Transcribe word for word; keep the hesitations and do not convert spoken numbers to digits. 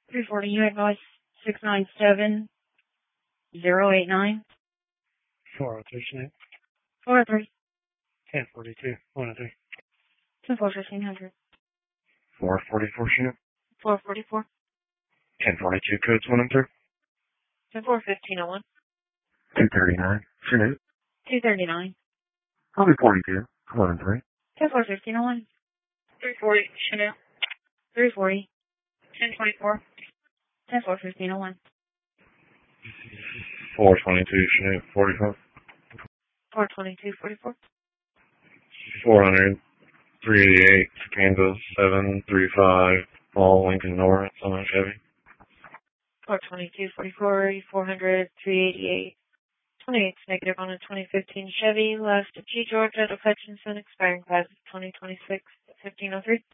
three forty, you advise six nine seven zero eight nine. four oh three, Chanel. four oh three. ten forty-two, one oh three. ten four fifteen hundred. four forty-four, Chanel. four forty-four. ten forty-two, codes one and three. ten four fifteen oh one. two thirty-nine, Chanel. two thirty-nine. three forty-two, one and three. ten four fifteen oh one. three forty, Chanel. three forty. ten twenty-four. ten four fifteen oh one. four twenty-two, Chanel. forty-four. four twenty-two forty-four. four hundred. three eighty-eight, Kansas. seven three five, all Lincoln North, on Chevy. four twenty-two forty-four. four hundred. three eighty-eight. twenty-eight negative on a twenty fifteen Chevy. Last G Georgia at Hutchinson, expiring class of twenty twenty-six. fifteen oh three.